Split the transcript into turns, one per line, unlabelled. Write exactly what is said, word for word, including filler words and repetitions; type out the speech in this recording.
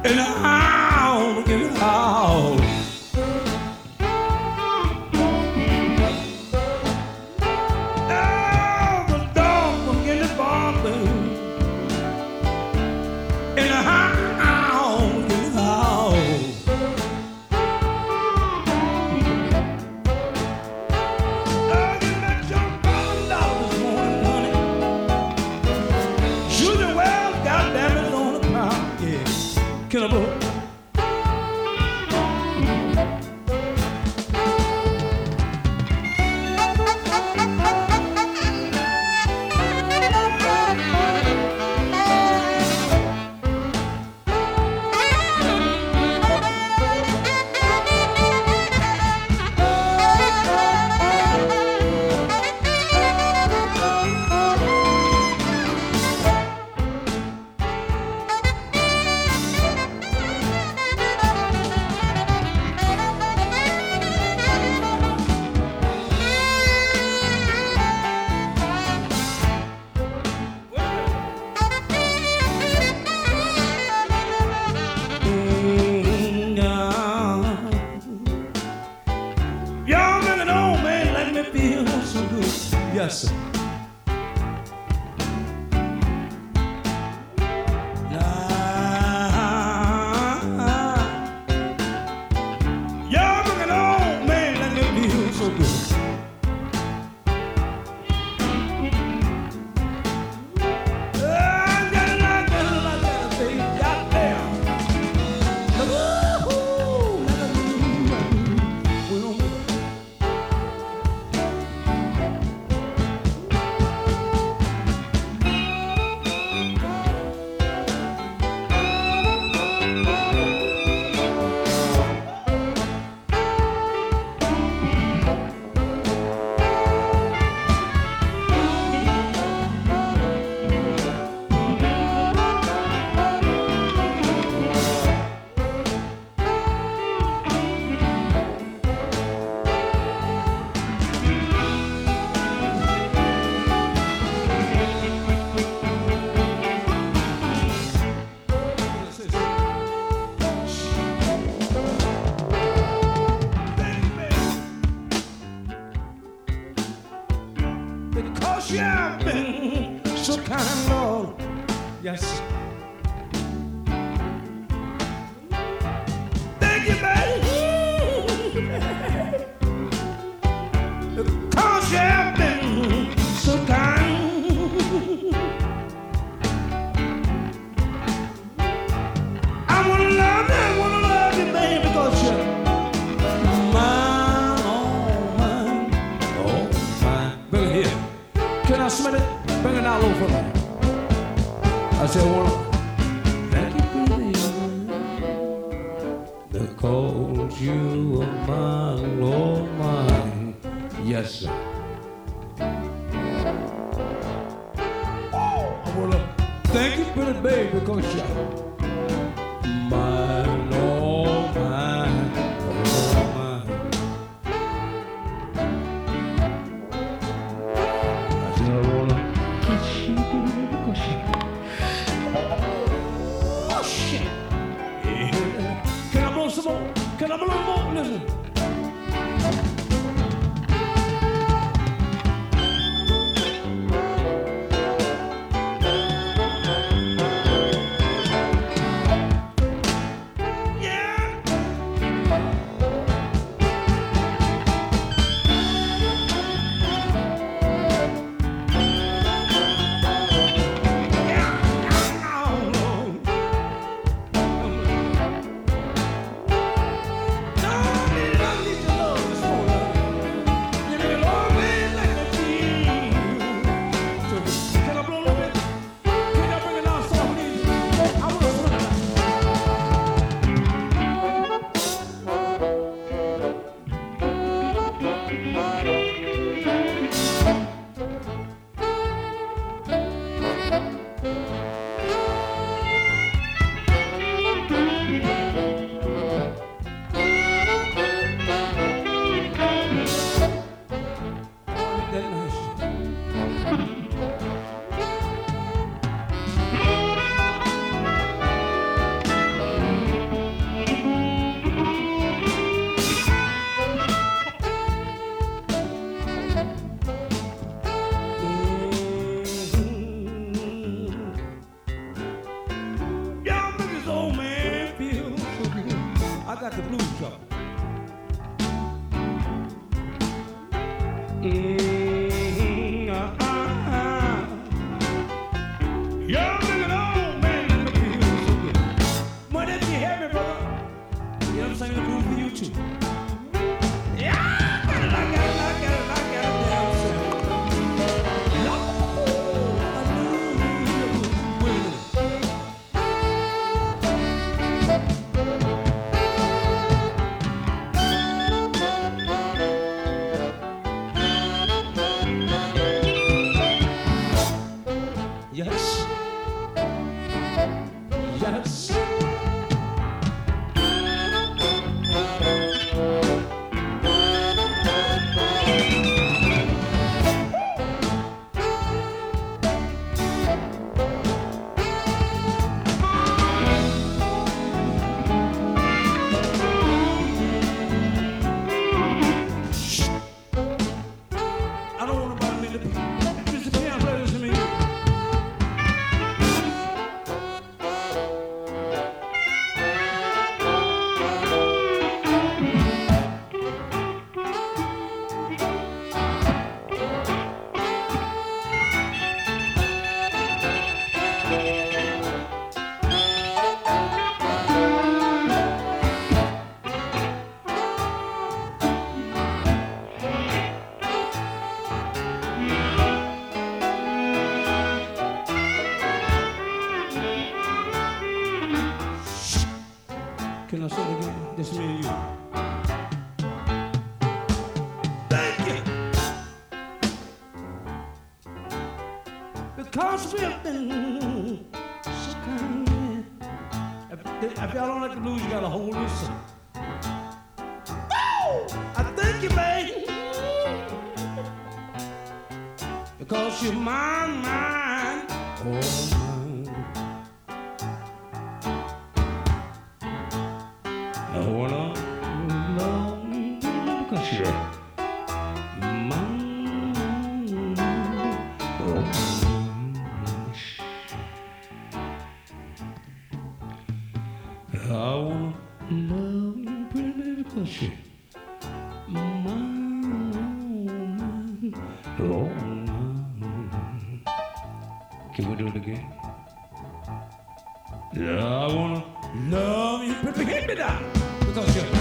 And I'll get it out. Oh, the dog will get it barking. And I'll get it out. Oh, you met your brother dog this morning, honey. Shooting well, goddamn it, on the ground. Yeah. Kill a book. Yes, sir. Y'all looking old, man, let me feel so good. Ah, gotta like that, like that, baby, goddamn. Woo-hoo, like a little because you've been so kind, Lord. Yes. Thank you, baby. Because you've been so kind. I wanna love you, I wanna love you, baby, because you're mine, oh mine, oh mine. Bring it here. Can I smell it? Bring it out over me. I said, well, thank you, baby, because you are mine, oh mine. Yes, sir. Oh, I wanna thank you, pretty baby, because you're mine, oh mine, oh mine. I said, I wanna kiss you, baby, because you. Oh shit! Yeah. Can I blow some more? Can I blow more? Listen. No! got the blues trouble. Mm-hmm, uh-uh. Young looking old man, look at you, so good. But if you hear me, brother, you know I'm singing the blues for you too. Yeah, I got it, I got it, I got it, I got it down, son. Yes. Yes. I don't want to bother me to be. Mister Piano player, listen to me. Can I say it again? This is me and you. Thank you. Because we've been so kind. If, if y'all don't like the blues, you gotta hold this up. Oh, I thank you, baby. Because you're mine, mine, oh mine. I wanna love you because you're mine. Oh, I wanna love you pretty because you're mine. Oh, mine. Can we do it again? Yeah, I wanna love you pretty. Hit me down because you're